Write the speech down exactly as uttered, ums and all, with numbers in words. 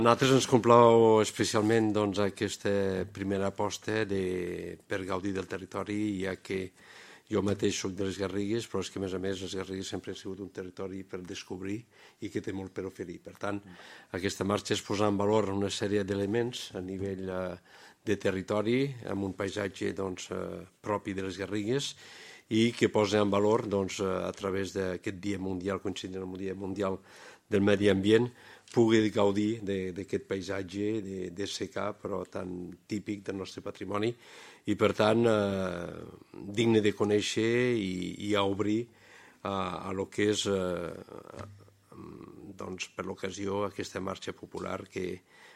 A nosaltres ens complau especialment doncs, aquesta primera aposta de, per gaudir del territori, ja que jo mateix soc de les Garrigues, però és que a més a més les Garrigues sempre han sigut un territori per descobrir i que té molt per oferir. Per tant, aquesta marxa és posar en valor una sèrie d'elements a nivell eh, de territori, amb un paisatge doncs, eh, propi de les Garrigues, i que posa en valor doncs, a través d'aquest dia mundial, coincidint amb el dia mundial del medi ambient, pugui gaudir d'aquest paisatge de, de secà, però tan típic del nostre patrimoni, i per tant eh, digne de conèixer i, i a obrir a, a lo que és eh, doncs, per l'ocasió aquesta marxa popular que